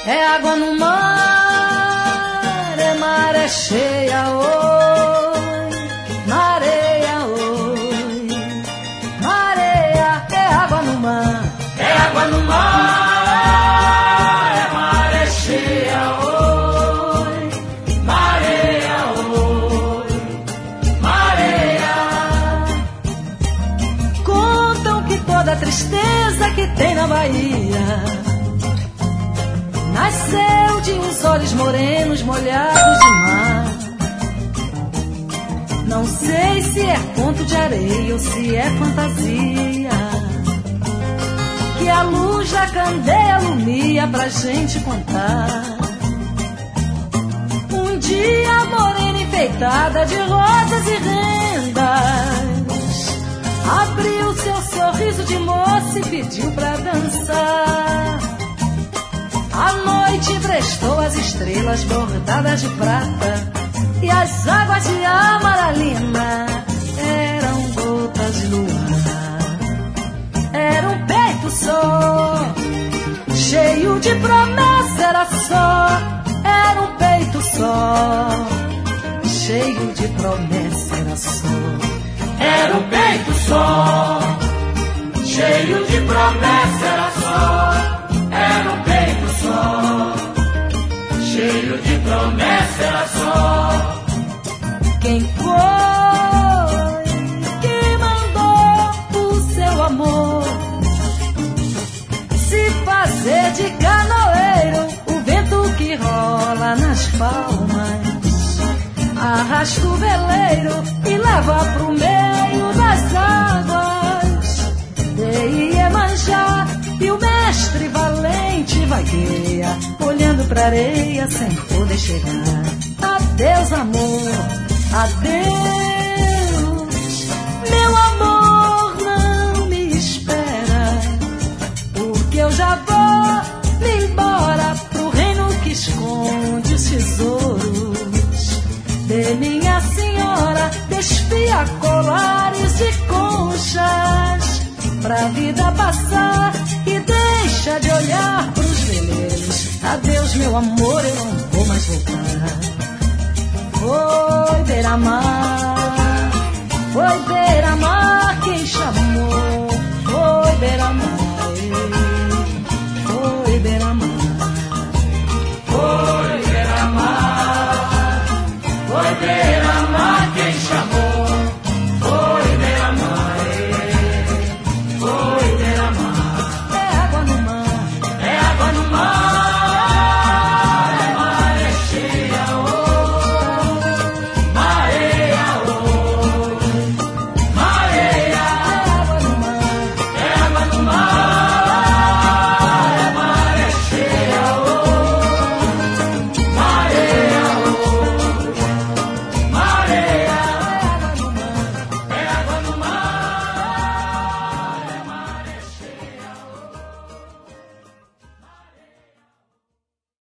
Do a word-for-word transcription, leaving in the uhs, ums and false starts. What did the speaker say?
É água no mar, é maré cheia, oi, mareia, oi, mareia, é água no mar, é água no mar, é maré cheia, oi, mareia, oi, mareia. Contam que toda a tristeza que tem na Bahia nasceu de uns olhos morenos molhados de mar. Não sei se é conto de areia ou se é fantasia, que a luz da candeia alumia pra gente contar. Um dia a morena enfeitada de rosas e rendas abriu seu sorriso de moça e pediu pra dançar. A noite prestou as estrelas bordadas de prata, e as águas de amaralina eram gotas de luar. Era um peito só, cheio de promessa, era só. Era um peito só, cheio de promessa, era só. Era um peito só, cheio de promessa, era só. Era um peito só, cheio de promessa, era só. Quem foi que mandou o seu amor se fazer de canoeiro? O vento que rola nas palmas arrasta o veleiro e leva pro meio das águas de Iemanjá. E o mestre valente vagueia, olhando pra areia sem poder chegar. Adeus, amor, adeus. Meu amor, não me espera, porque eu já vou me embora pro reino que esconde os tesouros de minha senhora. Despia colares de conchas pra vida passar e deixa de olhar pros veleiros. Adeus, meu amor, eu não vou mais voltar. Foi beira-mar, foi beira-mar.